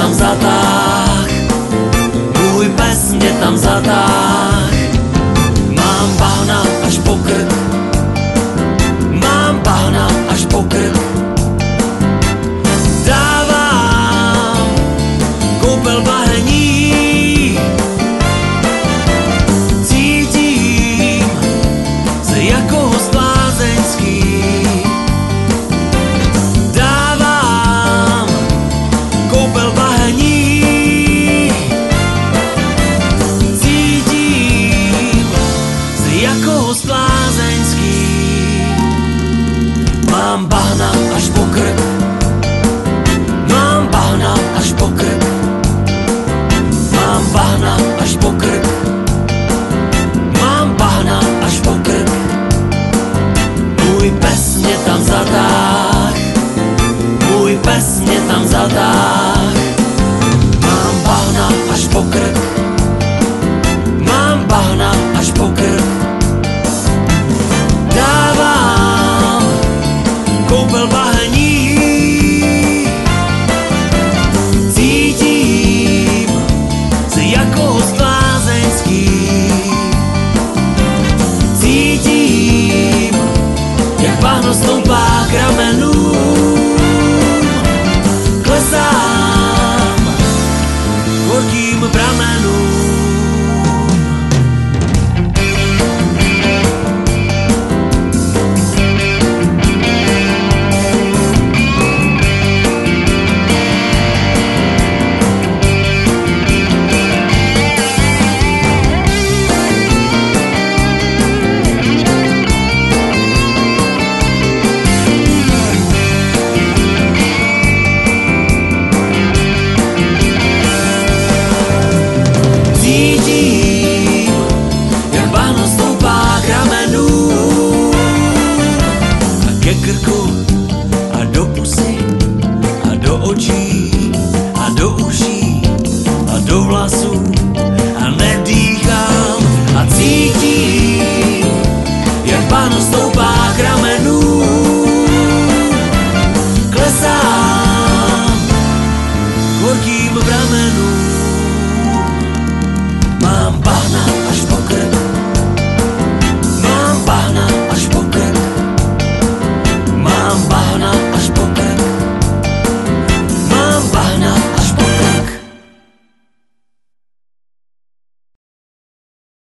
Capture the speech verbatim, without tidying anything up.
tam zatáh, můj pes mě tam zatáh. Mám bahna až po krk, mám bahna až po krk. Dávám koupel bahení, cítím se jako host lázeňský. Dávám koupel bahení, cítím se jako host lázeňský. Mám bahna až po krk, mám bahna až po krk, mám bahna až po krk, mám bahna až po krk. Můj pes mě tam zatáh, můj pes mě tam zatáh.